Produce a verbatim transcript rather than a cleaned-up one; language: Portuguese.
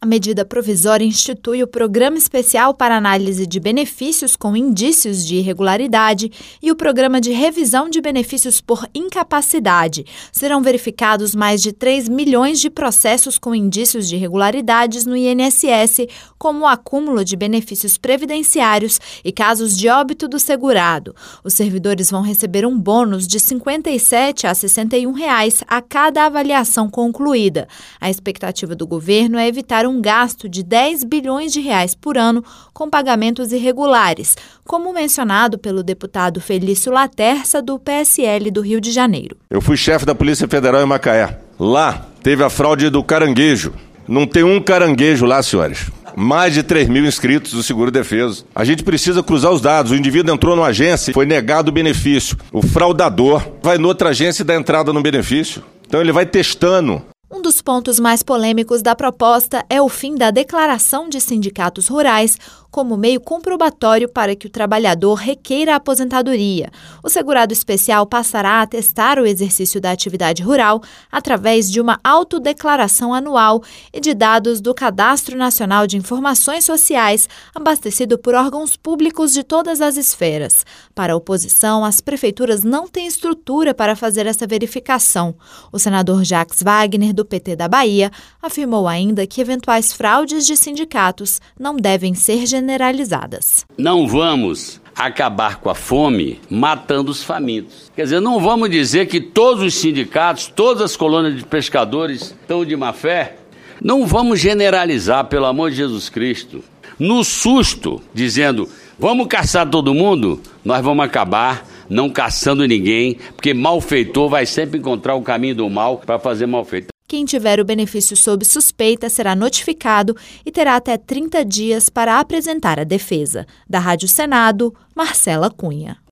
A medida provisória institui o Programa Especial para Análise de Benefícios com Indícios de Irregularidade e o Programa de Revisão de Benefícios por Incapacidade. Serão verificados mais de três milhões de processos com indícios de irregularidades no I N S S, como o acúmulo de benefícios previdenciários e casos de óbito do segurado. Os servidores vão receber um bônus de cinquenta e sete a sessenta e um reais a cada avaliação concluída. A expectativa do governo é evitar um gasto de dez bilhões de reais por ano com pagamentos irregulares, como mencionado pelo deputado Felício Laterça, do P S L do Rio de Janeiro. Eu fui chefe da Polícia Federal em Macaé. Lá teve a fraude do caranguejo. Não tem um caranguejo lá, senhores. Mais de três mil inscritos do seguro-defeso. A gente precisa cruzar os dados. O indivíduo entrou numa agência e foi negado o benefício. O fraudador vai noutra agência e dá entrada no benefício. Então ele vai testando. Um dos pontos mais polêmicos da proposta é o fim da declaração de sindicatos rurais como meio comprobatório para que o trabalhador requeira a aposentadoria. O segurado especial passará a atestar o exercício da atividade rural através de uma autodeclaração anual e de dados do Cadastro Nacional de Informações Sociais, abastecido por órgãos públicos de todas as esferas. Para a oposição, as prefeituras não têm estrutura para fazer essa verificação. O senador Jacques Wagner, do P T da Bahia, afirmou ainda que eventuais fraudes de sindicatos não devem ser generalizadas. Não vamos acabar com a fome matando os famintos. Quer dizer, não vamos dizer que todos os sindicatos, todas as colônias de pescadores estão de má fé. Não vamos generalizar, pelo amor de Jesus Cristo. No susto, dizendo, vamos caçar todo mundo, nós vamos acabar não caçando ninguém, porque malfeitor vai sempre encontrar o caminho do mal para fazer malfeito. Quem tiver o benefício sob suspeita será notificado e terá até trinta dias para apresentar a defesa. Da Rádio Senado, Marcela Cunha.